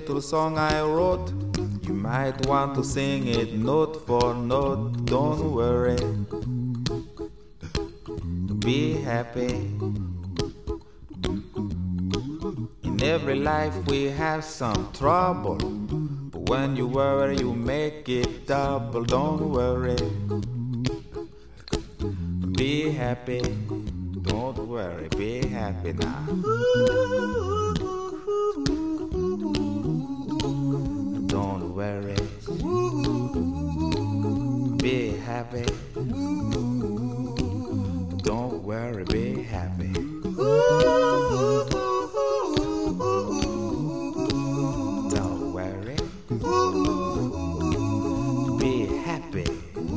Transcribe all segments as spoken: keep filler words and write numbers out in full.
little song I wrote. You might want to sing it note for note. Don't worry, be happy. In every life we have some trouble, but when you worry you make it double. Don't worry, be happy. Don't worry, be happy now. Don't worry, be happy. Don't worry, be happy. Don't worry, be happy.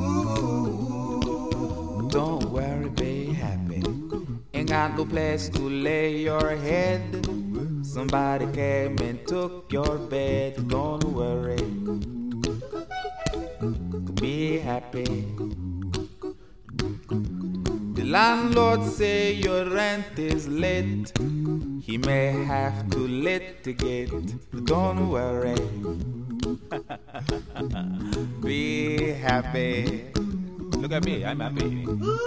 Don't worry, be happy. Ain't got no place to lay your head. Somebody came and took your bed. Don't worry, be happy. The landlord say your rent is late. He may have to litigate. Don't worry, be happy. Look at me, I'm happy.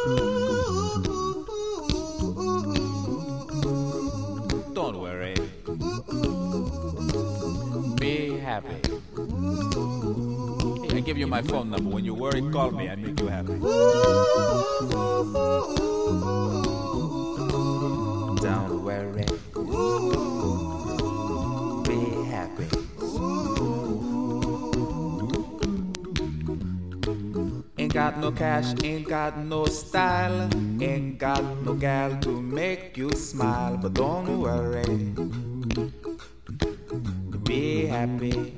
Don't worry, be happy. Hey, I give you my phone number. When you worry, call me. I make you happy. Don't worry, be happy. Ain't got no cash, ain't got no style, ain't got no gal to make you smile. But don't worry, be happy.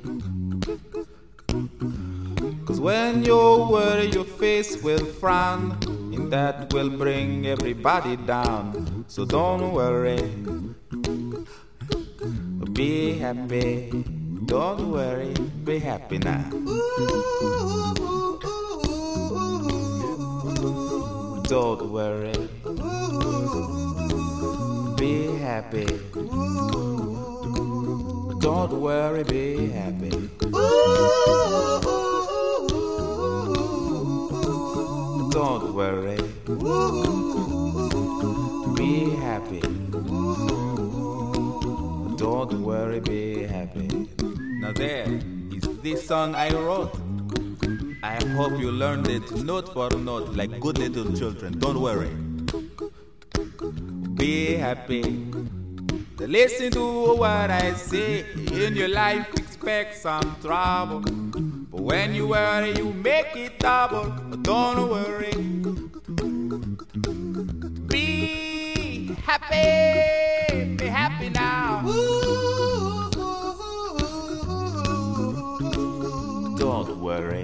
Cause when you worry your face will frown, and that will bring everybody down. So don't worry, be happy. Don't worry, be happy now. Don't worry, be happy. Don't worry, be happy. Don't worry, be happy. Don't worry, be happy. Now there is this song I wrote. I hope you learned it note for note like good little children. Don't worry, be happy. Listen to what I say. In your life expect some trouble, but when you worry you make it double. Don't worry, be happy. Be happy now. Don't worry,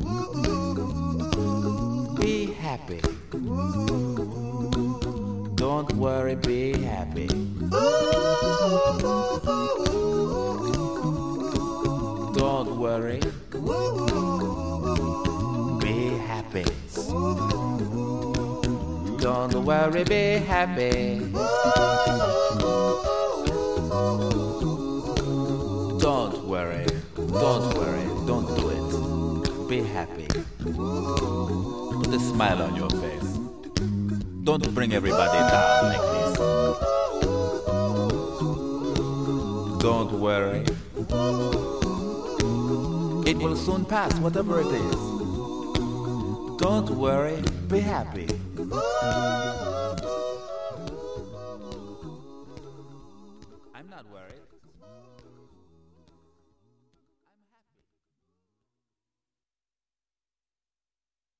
be happy. Don't worry, be happy. Don't worry, be happy. Don't worry, be happy. Don't worry, don't worry, don't do it. Be happy. Put a smile on your face. Don't bring everybody down like this. Don't worry, it will soon pass, whatever it is. Don't worry, be happy. I'm not worried.